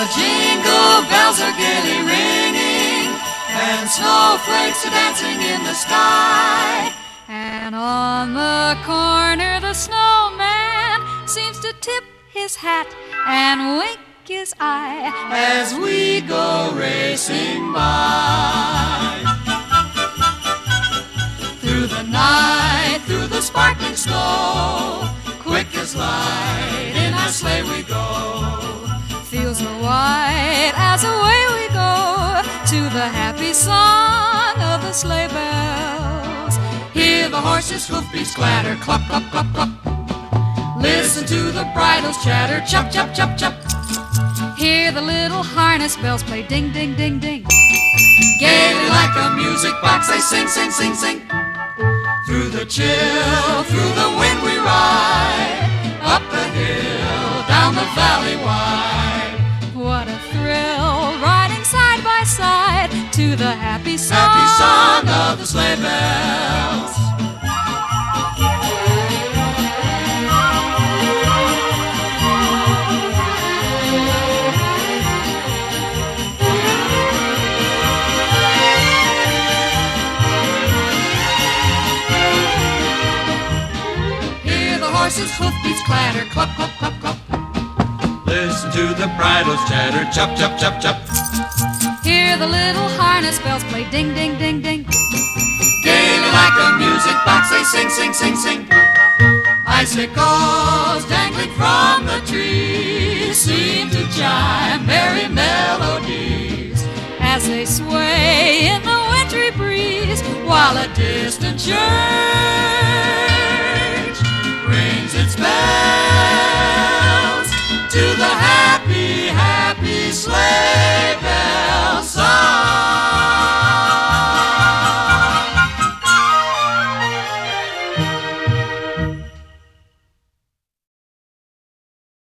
The jingle bells are gaily ringing, and snowflakes are dancing in the sky. And on the corner the snowman seems to tip his hat and wink his eye as we go racing by. Through the night, through the sparkling snow, quick as light in our sleigh we go. Fields are white as away we go to the happy song of the sleigh bells. Hear the horses' hoofbeats clatter, clup, clup, clup, clup. Listen to the bridles chatter, chup, chup, chup, chup. Hear the little harness bells play ding, ding, ding, ding. Gaily like a music box they sing, sing, sing, sing. Through the chill, through the wind we ride, up the hill, down the valley wide. What a thrill, riding side by side to the happy song of the sleigh bells. Hear the horses' hoofbeats clatter, clup, clup, clup, clup. Listen to the bridles chatter, chup, chup, chup, chup. Hear the little harness bells play ding, ding, ding, ding. Gaily like a music box they sing, sing, sing, sing. Icicles dangling from the trees seem to chime merry melodies as they sway in the wintry breeze, while a distant church rings its bells to the